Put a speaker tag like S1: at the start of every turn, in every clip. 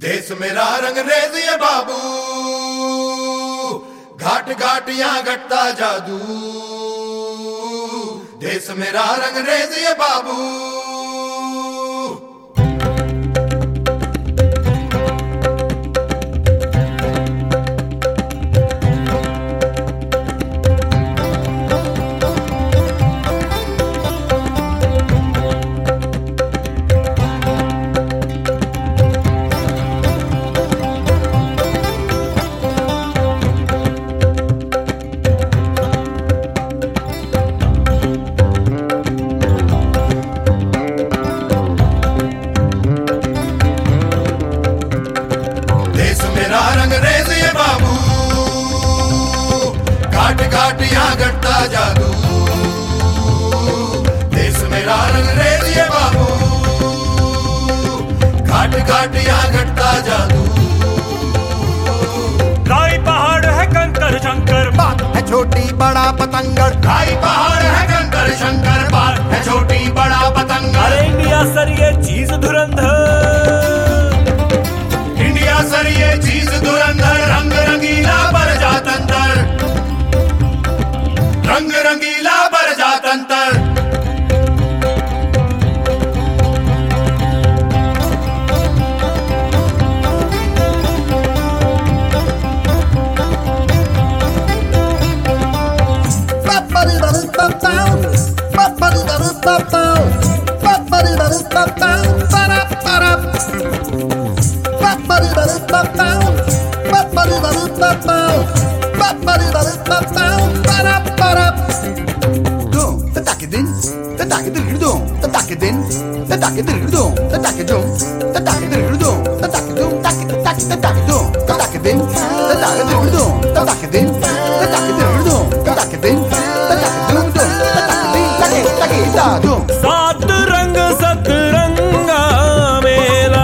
S1: देश मेरा रंग रेज ये बाबू, घाट घाट यहाँ घटता जादू। देश मेरा रंग रेज ये बाबू। रंग रेज ये बाबू, घाट घाट यहाँ घटता जादू। देश मेरा रंग रेज ये बाबू, घाट घाट यहाँ घटता जादू।
S2: खाई पहाड़ है कंकर शंकर,
S3: बात है छोटी बड़ा पतंगड़।
S1: खाई पहाड़ है कंकर शंकर, बात है छोटी बड़ा पतंगड़।
S2: अरे इंडिया सर ये चीज धुरंधर,
S1: इंडिया सर ये चीज धुरंधर। रंग रंगीला बर जातंतर, रंग रंगीला बर जातंतर।
S2: सात रंग सतरंगा मेला,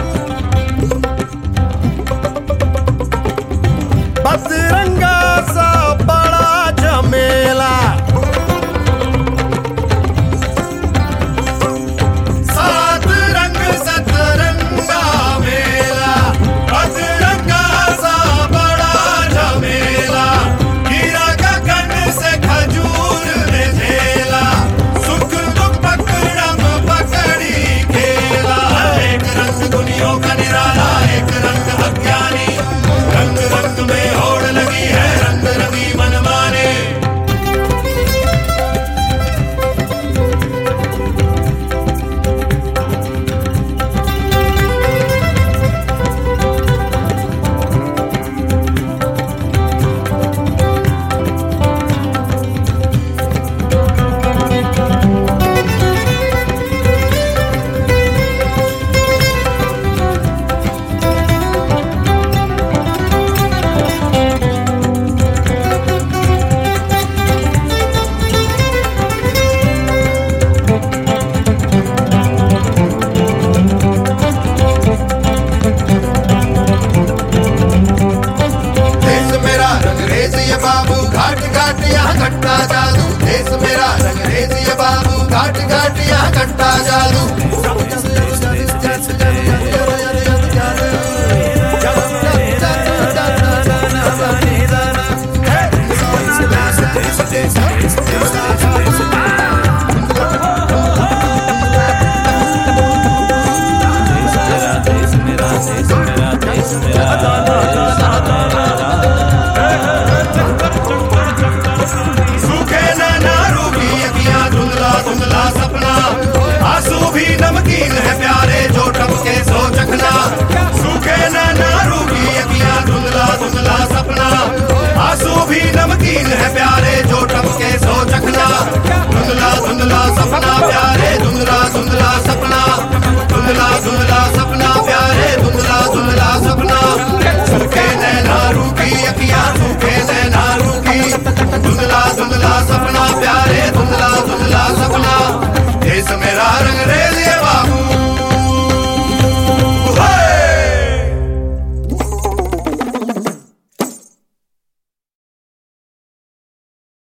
S3: बजरंगा सा बड़ा झमेला।
S1: सात रंग सतरंगा मेला, बजरंगा सा बड़ा झमेला। गिरा गगन से खजूर ने झेला, सुख दुख पकड़म पकड़ी खेला। एक रंग दुनियों का निराला, एक रंग अज्ञानी। रंग रंग में होड़ लगी है, रंग रंगी मनमाने। बाबू घाट घाट यहाँ घटता जादू। देश मेरा रंग रेज ये बाबू, घाट घाट यहाँ घटता जादू।
S2: देश मेरा